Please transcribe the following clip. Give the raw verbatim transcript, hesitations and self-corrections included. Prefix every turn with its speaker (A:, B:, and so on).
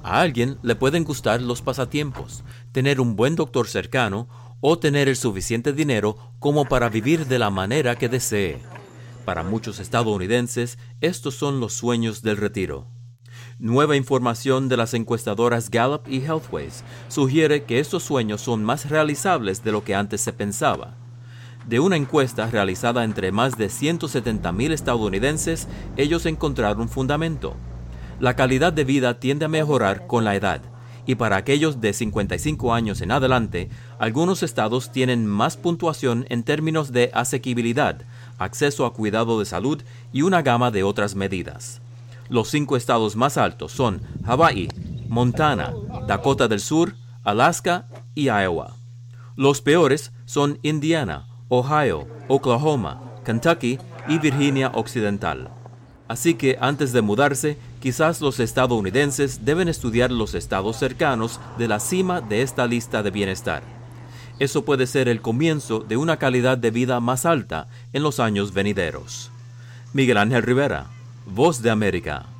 A: A alguien le pueden gustar los pasatiempos, tener un buen doctor cercano o tener el suficiente dinero como para vivir de la manera que desee. Para muchos estadounidenses, estos son los sueños del retiro. Nueva información de las encuestadoras Gallup y Healthways sugiere que estos sueños son más realizables de lo que antes se pensaba. De una encuesta realizada entre más de ciento setenta mil estadounidenses, ellos encontraron fundamento. La calidad de vida tiende a mejorar con la edad, y para aquellos de cincuenta y cinco años en adelante, algunos estados tienen más puntuación en términos de asequibilidad, acceso a cuidado de salud y una gama de otras medidas. Los cinco estados más altos son Hawái, Montana, Dakota del Sur, Alaska y Iowa. Los peores son Indiana, Ohio, Oklahoma, Kentucky y Virginia Occidental. Así que antes de mudarse, quizás los estadounidenses deben estudiar los estados cercanos de la cima de esta lista de bienestar. Eso puede ser el comienzo de una calidad de vida más alta en los años venideros. Miguel Ángel Rivera, Voz de América.